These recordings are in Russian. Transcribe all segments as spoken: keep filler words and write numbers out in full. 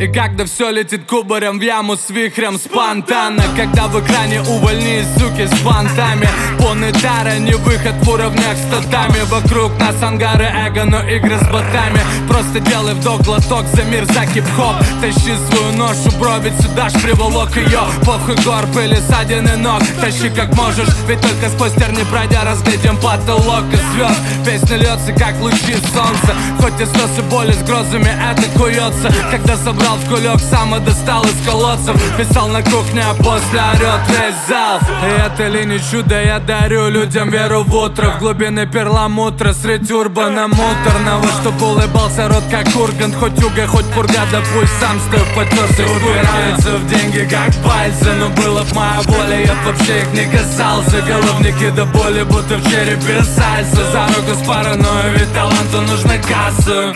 И когда все летит кубарем в яму с вихрем спонтанно, когда в экране увольни, суки, с понтами. Понетара, не выход в уровнях с татами. Вокруг нас ангары эго, но игры с ботами. Просто делай вдох, глоток за мир, за хип-хоп. Тащи свою ношу, брови сюда ж приволок ее. Похуй гор, пыли, ссадины ног. Тащи как можешь, ведь только сквозь терни пройдя разглядим потолок и звезд. Песня льется, как лучи солнца. Хоть и слез и боли с грозами, это куется. Когда собрал в кулек, сам и достал из колодцев. Писал на кухне, а после орет весь зал. И это ли не чудо, я дарю людям веру в утро. В глубины перламутра, средь урбана муторного. Чтоб улыбался рот, как Ургант. Хоть уга, хоть пурга, да пусть сам стою в потёртых. Упираются в деньги, как пальцы. Но было б моя воля, я б вообще их не касался. Головники до боли, будто в черепе сальса. За руку с паранойей, ведь таланту нужно кассу.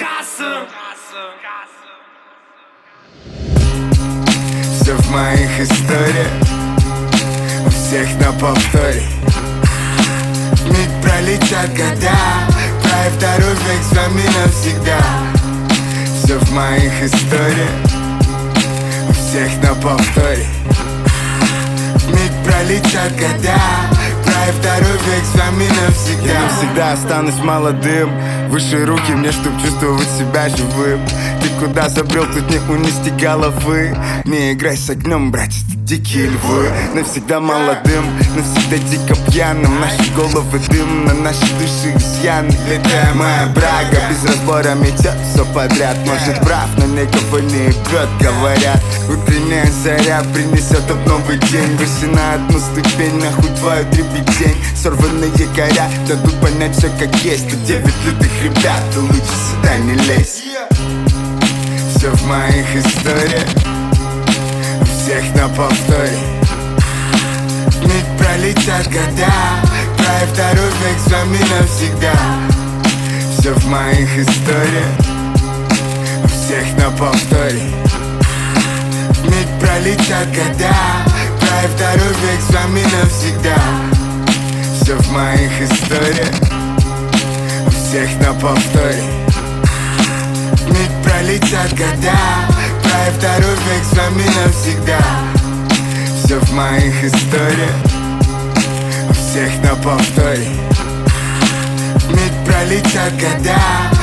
Все в моих историях, у всех на повторе. Вмиг пролетят года, край второй век с вами навсегда. Все в моих историях, у всех на повторе. Вмиг пролетят года, край второй век с вами навсегда. Я навсегда останусь молодым, выше руки мне, чтоб чувствовать себя живым. Ты куда забрел, тут не унести головы. Не играй с огнем, братец, тут дикие львы. Навсегда молодым, навсегда дико пьяным. Наши головы дым, на наши души изъяны. Летая моя брага, без разбора метет все подряд. Может прав, но никого не ебет, говорят. Утренняя заря принесет об новый день. Выше на одну ступень, нахуй твою дребедень. Сорванные якоря дадут понять все как есть. Тут девять лютых ребят, ты лучше сюда не лезь. Все в моих историях, у всех на повторе. Вмиг пролетят года, край второй век с вами навсегда. Все в моих историях, у всех на повторе. Вмиг пролетят года, край второй век с вами навсегда. Все в моих историях, у всех на повторе. Вмиг пролетят года, край второй век с вами навсегда. Все в моих историях, у всех на повторе. Вмиг пролетят года,